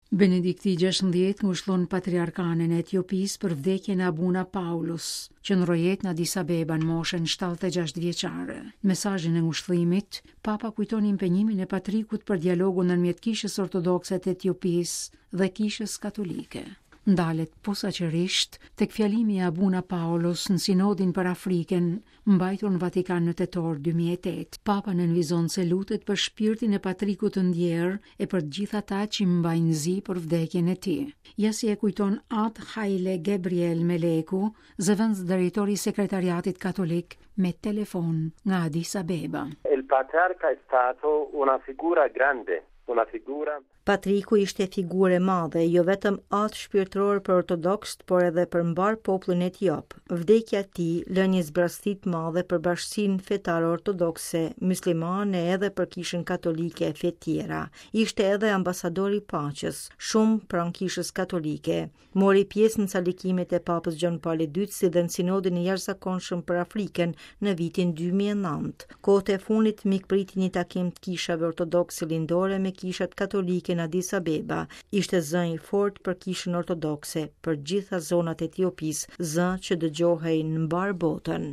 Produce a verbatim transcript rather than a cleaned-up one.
Benedikti i gjashtëdhjetë ngushëllon patriarkanen e Etiopisë për vdekjen e Abuna Paulus, që ndrojet në Addis Abeba në moshën shtatëdhjetë e gjashtë vjeçare. Në mesazhin e ngushëllimit, Papa kujton impenjimin e patrikut për dialogun ndërmjet Kishës Ortodokse të Etiopisë dhe Kishës Katolike. Ndalet posaçërisht tek fjalimi i Abuna Paulus në Sinodin për Afrikën, mbajtur në Vatikan në tetor dy mijë e tetë. Papa nënvizon se lutet për shpirtin e patrikut të ndjerë e për të gjithë ata që mbajnë zi për vdekjen e tij. Ja si e kujton Ad Haile Gabriel Meleku, zëvendës drejtori i sekretariatit katolik me telefon nga Addis Abeba. Il patriarca è stato una figura grande, una figura Patriku ishte figurë e madhe, jo vetëm atë shpirtëror për ortodokst, por edhe për mbar popullin etiop. Vdekja e tij lën një zbrastit madhe për bashkësinë fetare ortodokse, muslimane edhe për Kishën Katolike e fe tjera. Ishte edhe ambasador i paqes, shumë pranë Kishës Katolike. Mori pjesë në calikimet e Papës Gjon Paul dytë si dhe në sinodin e jashtëzakonshëm për Afrikën në vitin dy mijë e nëntë. Kohët e fundit mikpriti një takim të kishave ortodokse lindore me kishat katolike në Addis Abeba. Ishte zë i fort për Kishën Ortodokse, për gjitha zonat e Etiopisë, zë që dëgjohej në mbar botën.